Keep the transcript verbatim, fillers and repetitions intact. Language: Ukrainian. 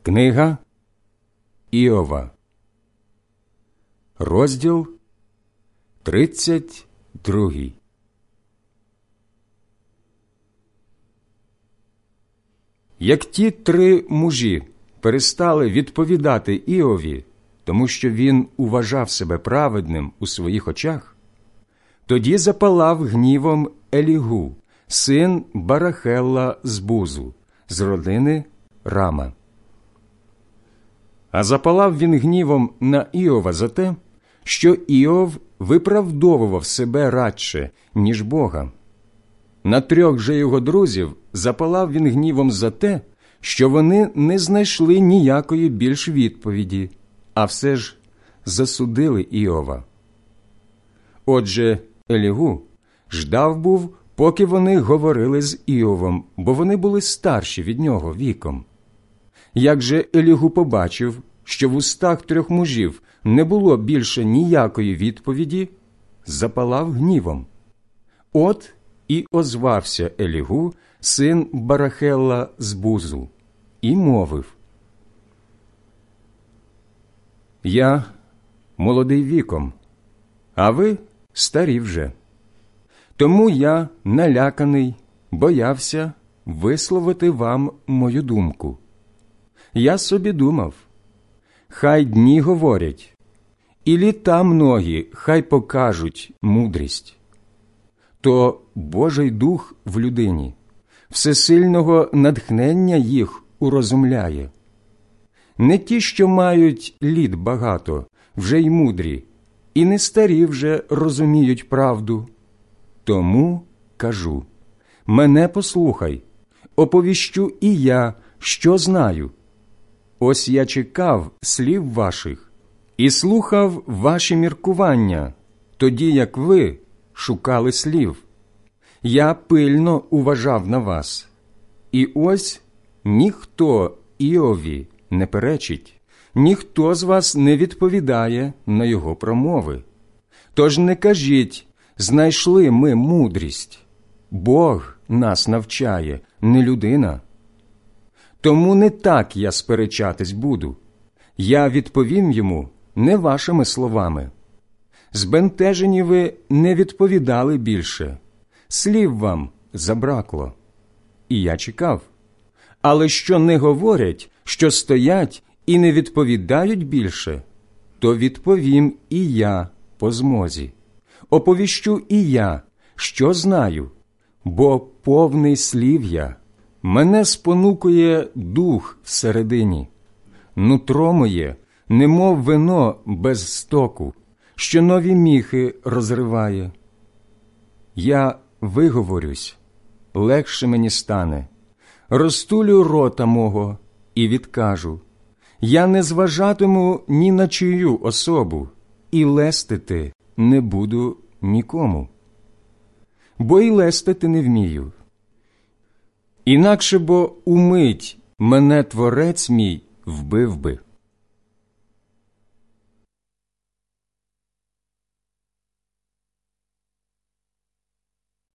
Книга Іова, розділ тридцять другий. Як ті три мужі перестали відповідати Іові, тому що він уважав себе праведним у своїх очах, тоді запалав гнівом Елігу, син Барахелла з Бузу, з родини Рама. А запалав він гнівом на Іова за те, що Іов виправдовував себе радше, ніж Бога. На трьох же його друзів запалав він гнівом за те, що вони не знайшли ніякої більш відповіді, а все ж засудили Іова. Отже, Елігу ждав був, поки вони говорили з Іовом, бо вони були старші від нього віком. Як же Елігу побачив, що в устах трьох мужів не було більше ніякої відповіді, запалав гнівом. От і озвався Елігу, син Барахелла з Бузу, і мовив: «Я молодий віком, а ви старі вже. Тому я, наляканий, боявся висловити вам мою думку. Я собі думав, хай дні говорять, і літа многі хай покажуть мудрість. То Божий дух в людині, всесильного натхнення їх урозумляє. Не ті, що мають літ багато, вже й мудрі, і не старі вже розуміють правду. Тому кажу, мене послухай, оповіщу і я, що знаю. Ось я чекав слів ваших і слухав ваші міркування, тоді як ви шукали слів. Я пильно уважав на вас. І ось ніхто Іові не перечить, ніхто з вас не відповідає на його промови. Тож не кажіть, знайшли ми мудрість. Бог нас навчає, не людина. Тому не так я сперечатись буду. Я відповім йому не вашими словами. Збентежені ви не відповідали більше. Слів вам забракло. І я чекав. Але що не говорять, що стоять і не відповідають більше, то відповім і я по змозі. Оповіщу і я, що знаю, бо повний слів я. Мене спонукує дух всередині. Нутро моє, немов вино без стоку, що нові міхи розриває. Я виговорюсь, легше мені стане, розтулю рота мого і відкажу. Я не зважатиму ні на чию особу, і лестити не буду нікому. Бо й лестити не вмію. Інакше бо умить мене Творець мій вбив би.